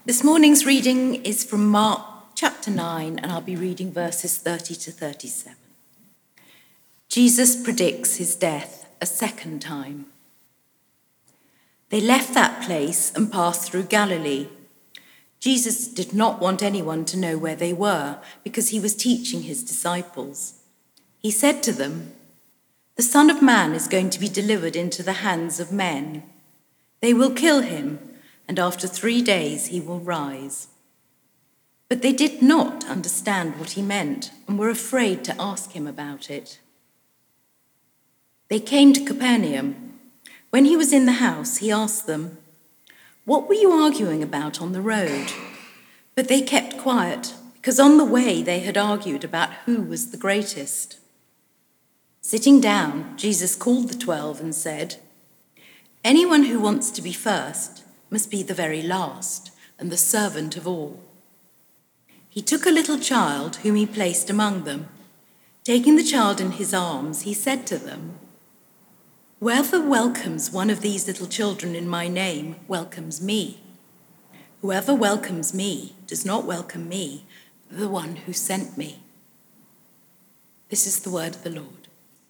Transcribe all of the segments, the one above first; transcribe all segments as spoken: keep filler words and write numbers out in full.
This morning's reading is from Mark chapter nine, and I'll be reading verses thirty to thirty-seven. Jesus predicts his death a second time. They left that place and passed through Galilee. Jesus did not want anyone to know where they were because he was teaching his disciples. He said to them, "The Son of Man is going to be delivered into the hands of men. They will kill him, and after three days he will rise." But they did not understand what he meant and were afraid to ask him about it. They came to Capernaum. When he was in the house, he asked them, "What were you arguing about on the road?" But they kept quiet, because on the way they had argued about who was the greatest. Sitting down, Jesus called the twelve and said, "Anyone who wants to be first must be the very last and the servant of all." He took a little child whom he placed among them. Taking the child in his arms, he said to them, "Whoever welcomes one of these little children in my name welcomes me. Whoever welcomes me does not welcome me, but the one who sent me." This is the word of the Lord.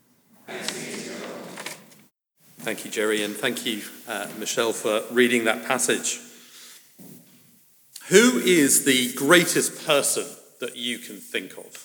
Thank you, Jerry, and thank you, uh, Michelle, for reading that passage. Who is the greatest person that you can think of?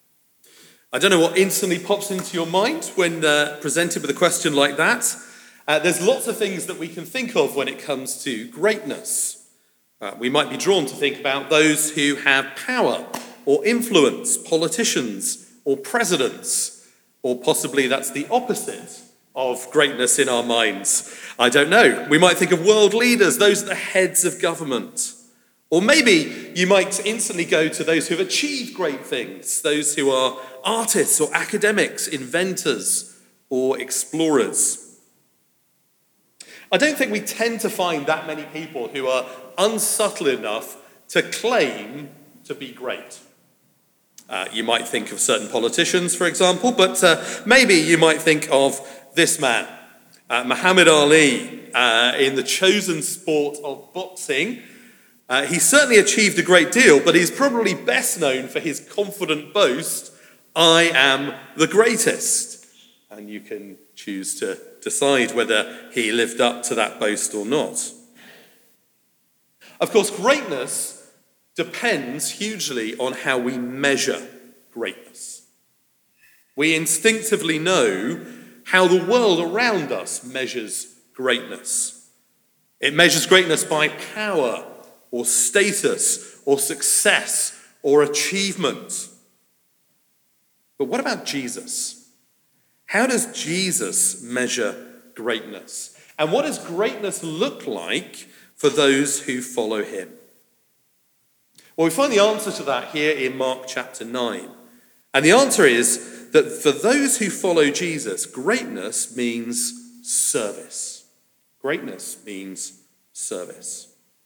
I don't know what instantly pops into your mind when uh, presented with a question like that. Uh, there's lots of things that we can think of when it comes to greatness. Uh, we might be drawn to think about those who have power or influence, politicians or presidents, or possibly that's the opposite of greatness in our minds. I don't know. We might think of world leaders, those are the heads of government. Or maybe you might instantly go to those who have achieved great things, those who are artists or academics, inventors or explorers. I don't think we tend to find that many people who are unsubtle enough to claim to be great. Uh, you might think of certain politicians, for example, but uh, maybe you might think of this man, uh, Muhammad Ali, uh, in the chosen sport of boxing. Uh, he certainly achieved a great deal, but he's probably best known for his confident boast, "I am the greatest." And you can choose to decide whether he lived up to that boast or not. Of course, greatness depends hugely on how we measure greatness. We instinctively know how the world around us measures greatness. It measures greatness by power, or status, or success, or achievement. But what about Jesus? How does Jesus measure greatness? And what does greatness look like for those who follow him? Well, we find the answer to that here in Mark chapter nine. And the answer is that for those who follow Jesus, greatness means service. Greatness means service.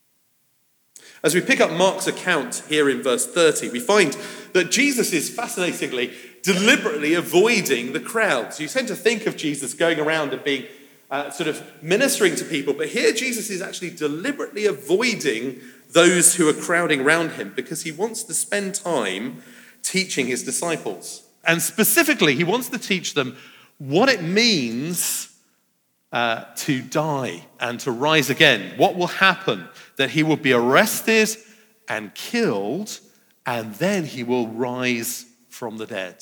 As we pick up Mark's account here in verse thirty, we find that Jesus is fascinatingly, deliberately avoiding the crowds. You tend to think of Jesus going around and being uh, sort of ministering to people, but here Jesus is actually deliberately avoiding those who are crowding around him because he wants to spend time teaching his disciples. And specifically, he wants to teach them what it means uh, to die and to rise again. What will happen? That he will be arrested and killed, and then he will rise from the dead.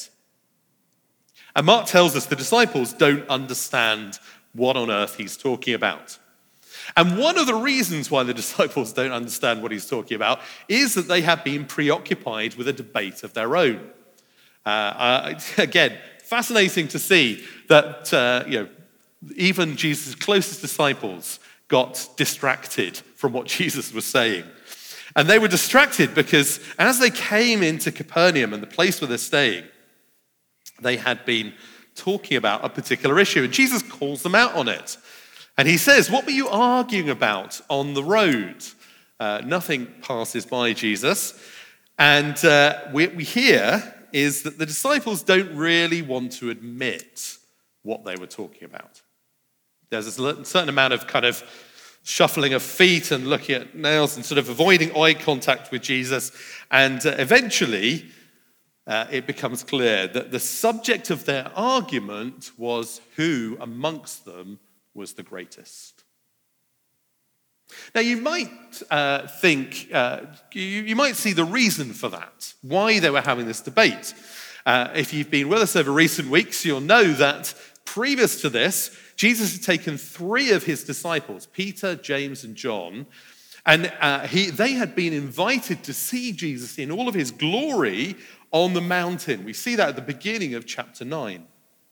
And Mark tells us the disciples don't understand what on earth he's talking about. And one of the reasons why the disciples don't understand what he's talking about is that they have been preoccupied with a debate of their own. Uh, uh, again, fascinating to see that uh, you know, even Jesus' closest disciples got distracted from what Jesus was saying. And they were distracted because as they came into Capernaum and the place where they're staying, they had been talking about a particular issue, and Jesus calls them out on it. And he says, "What were you arguing about on the road?" Uh, nothing passes by Jesus. And uh, we, we hear is that the disciples don't really want to admit what they were talking about. There's a certain amount of kind of shuffling of feet and looking at nails and sort of avoiding eye contact with Jesus. And uh, eventually, uh, it becomes clear that the subject of their argument was who amongst them was the greatest. Now, you might uh, think, uh, you, you might see the reason for that, why they were having this debate. Uh, if you've been with us over recent weeks, you'll know that previous to this, Jesus had taken three of his disciples, Peter, James, and John, and uh, he, they had been invited to see Jesus in all of his glory on the mountain. We see that at the beginning of chapter nine.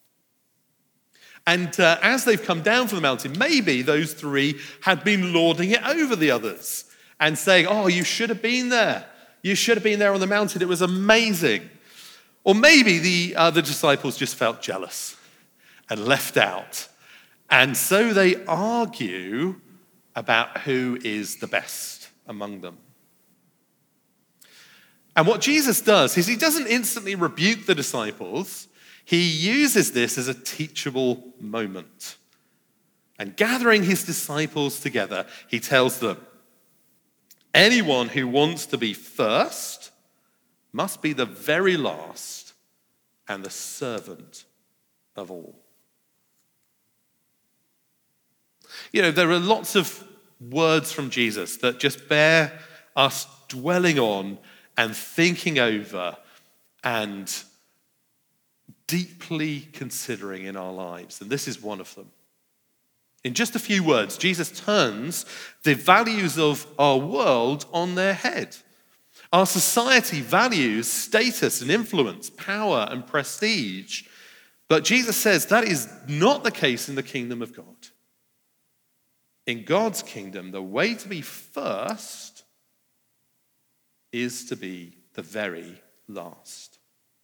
And uh, as they've come down from the mountain, maybe those three had been lording it over the others and saying, oh, you should have been there. You should have been there on the mountain. It was amazing. Or maybe the other disciples just felt jealous and left out. And so they argue about who is the best among them. And what Jesus does is he doesn't instantly rebuke the disciples. He uses this as a teachable moment. And gathering his disciples together, he tells them, anyone who wants to be first must be the very last and the servant of all. You know, there are lots of words from Jesus that just bear us dwelling on and thinking over and deeply considering in our lives. And this is one of them. In just a few words, Jesus turns the values of our world on their head. Our society values status and influence, power and prestige. But Jesus says that is not the case in the kingdom of God. In God's kingdom, the way to be first is to be the very last.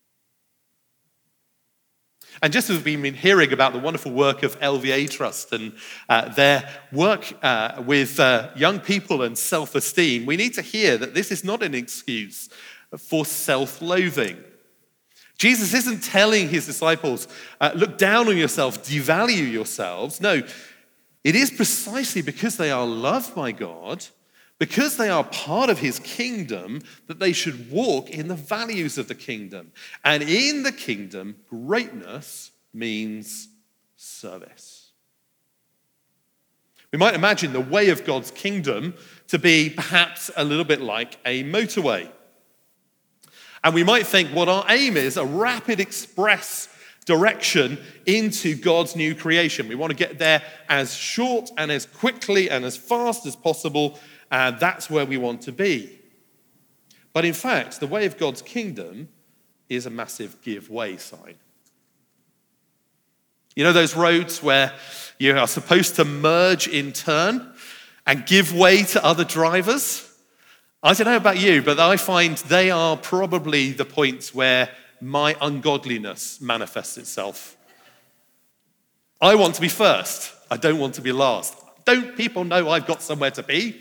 And just as we've been hearing about the wonderful work of L V A Trust and uh, their work uh, with uh, young people and self-esteem, we need to hear that this is not an excuse for self-loathing. Jesus isn't telling his disciples, uh, look down on yourself, devalue yourselves. No, it is precisely because they are loved by God, because they are part of his kingdom, that they should walk in the values of the kingdom. And in the kingdom, greatness means service. We might imagine the way of God's kingdom to be perhaps a little bit like a motorway. And we might think what our aim is, a rapid express direction into God's new creation. We want to get there as short and as quickly and as fast as possible. And that's where we want to be. But in fact, the way of God's kingdom is a massive give way sign. You know those roads where you are supposed to merge in turn and give way to other drivers? I don't know about you, but I find they are probably the points where my ungodliness manifests itself. I want to be first. I don't want to be last. Don't people know I've got somewhere to be?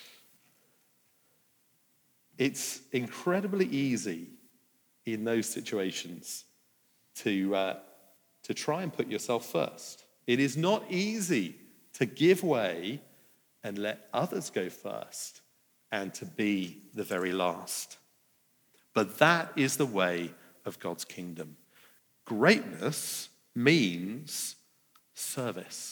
It's incredibly easy in those situations to, uh, to try and put yourself first. It is not easy to give way and let others go first and to be the very last. But that is the way of God's kingdom. Greatness means service.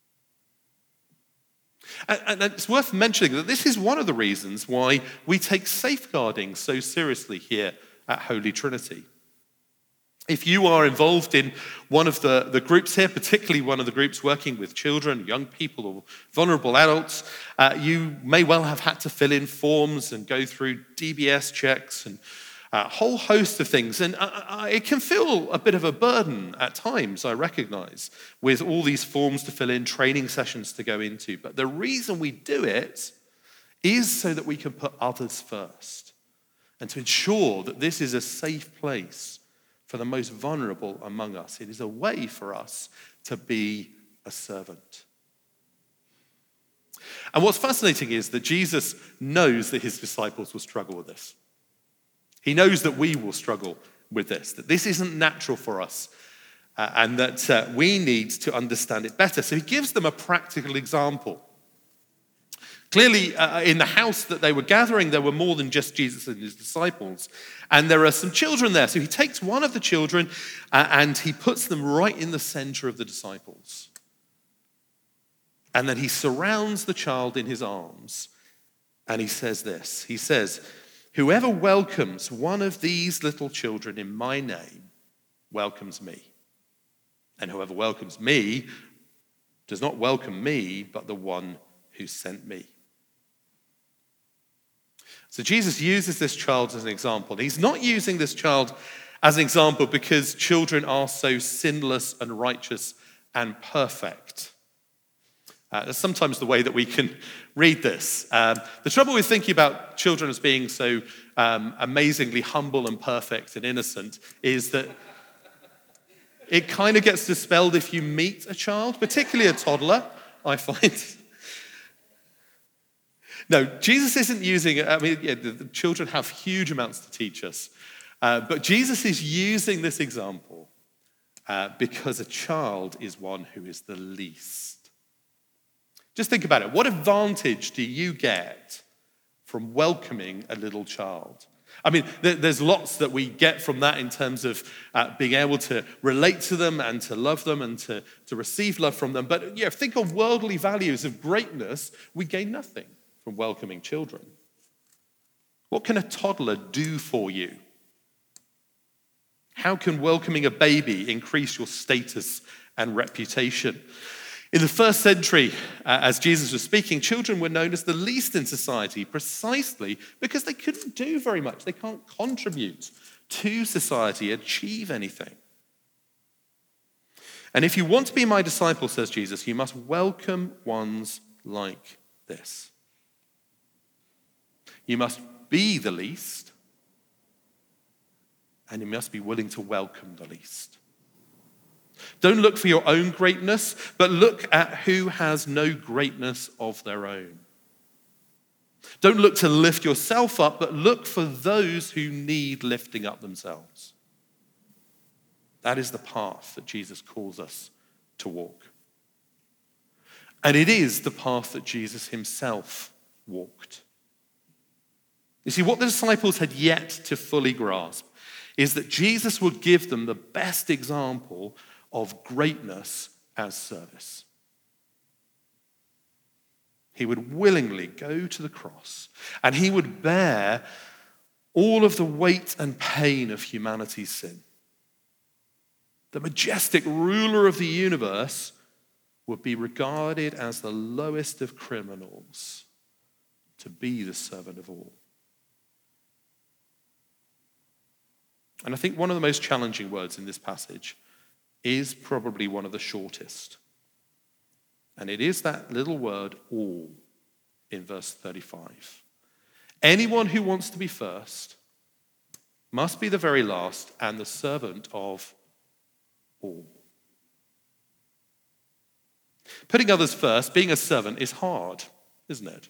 And, and it's worth mentioning that this is one of the reasons why we take safeguarding so seriously here at Holy Trinity. If you are involved in one of the, the groups here, particularly one of the groups working with children, young people, or vulnerable adults, uh, you may well have had to fill in forms and go through D B S checks and a whole host of things. And uh, it can feel a bit of a burden at times, I recognize, with all these forms to fill in, training sessions to go into. But the reason we do it is so that we can put others first and to ensure that this is a safe place for the most vulnerable among us. It is a way for us to be a servant. And what's fascinating is that Jesus knows that his disciples will struggle with this. He knows that we will struggle with this, that this isn't natural for us, uh, and that uh, we need to understand it better. So he gives them a practical example. Clearly, uh, in the house that they were gathering, there were more than just Jesus and his disciples. And there are some children there. So he takes one of the children uh, and he puts them right in the center of the disciples. And then he surrounds the child in his arms. And he says this. He says, "Whoever welcomes one of these little children in my name welcomes me. And whoever welcomes me does not welcome me, but the one who sent me." So Jesus uses this child as an example. He's not using this child as an example because children are so sinless and righteous and perfect. Uh, that's sometimes the way that we can read this. Um, the trouble with thinking about children as being so um, amazingly humble and perfect and innocent is that it kind of gets dispelled if you meet a child, particularly a toddler, I find. No, Jesus isn't using, I mean, yeah, the, the children have huge amounts to teach us. Uh, but Jesus is using this example uh, because a child is one who is the least. Just think about it. What advantage do you get from welcoming a little child? I mean, there's lots that we get from that in terms of uh, being able to relate to them and to love them and to, to receive love from them. But yeah, think of worldly values of greatness, we gain nothing from welcoming children. What can a toddler do for you? How can welcoming a baby increase your status and reputation? In the first century, uh, as Jesus was speaking, children were known as the least in society precisely because they couldn't do very much. They can't contribute to society, achieve anything. And if you want to be my disciple, says Jesus, you must welcome ones like this. You must be the least, and you must be willing to welcome the least. Don't look for your own greatness, but look at who has no greatness of their own. Don't look to lift yourself up, but look for those who need lifting up themselves. That is the path that Jesus calls us to walk. And it is the path that Jesus himself walked. You see, what the disciples had yet to fully grasp is that Jesus would give them the best example of greatness as service. He would willingly go to the cross and he would bear all of the weight and pain of humanity's sin. The majestic ruler of the universe would be regarded as the lowest of criminals to be the servant of all. And I think one of the most challenging words in this passage is probably one of the shortest. And it is that little word, all, in verse thirty-five. Anyone who wants to be first must be the very last and the servant of all. Putting others first, being a servant, is hard, isn't it?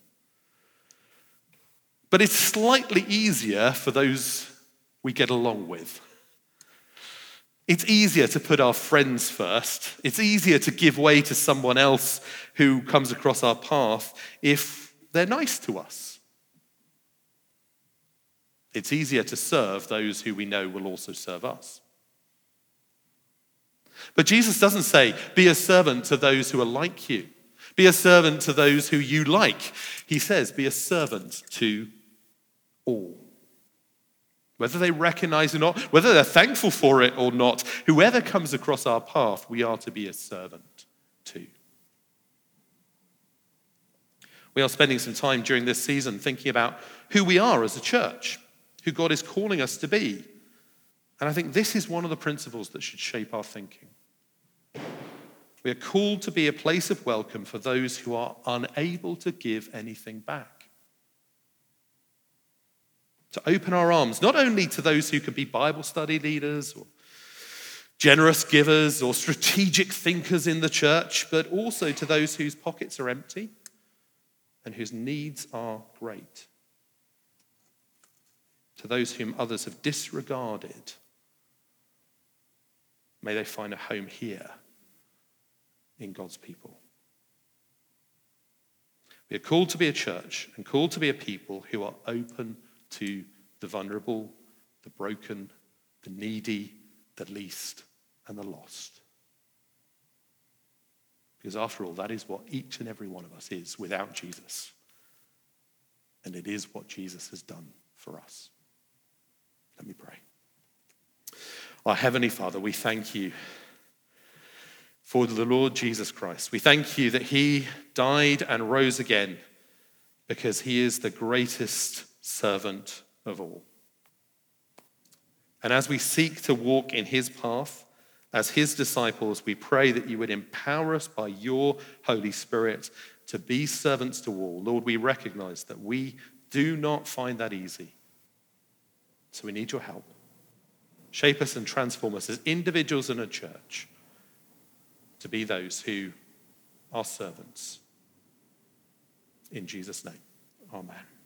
But it's slightly easier for those we get along with. It's easier to put our friends first. It's easier to give way to someone else who comes across our path if they're nice to us. It's easier to serve those who we know will also serve us. But Jesus doesn't say, be a servant to those who are like you. Be a servant to those who you like. He says, be a servant to all. Whether they recognize or not, whether they're thankful for it or not, whoever comes across our path, we are to be a servant to. We are spending some time during this season thinking about who we are as a church, who God is calling us to be. And I think this is one of the principles that should shape our thinking. We are called to be a place of welcome for those who are unable to give anything back. To open our arms, not only to those who could be Bible study leaders or generous givers or strategic thinkers in the church, but also to those whose pockets are empty and whose needs are great. To those whom others have disregarded, may they find a home here in God's people. We are called to be a church and called to be a people who are open to the vulnerable, the broken, the needy, the least, and the lost. Because after all, that is what each and every one of us is without Jesus. And it is what Jesus has done for us. Let me pray. Our Heavenly Father, we thank you for the Lord Jesus Christ. We thank you that he died and rose again because he is the greatest servant of all. And as we seek to walk in his path, as his disciples, we pray that you would empower us by your Holy Spirit to be servants to all. Lord, we recognize that we do not find that easy. So we need your help. Shape us and transform us as individuals in a church to be those who are servants. In Jesus' name, amen.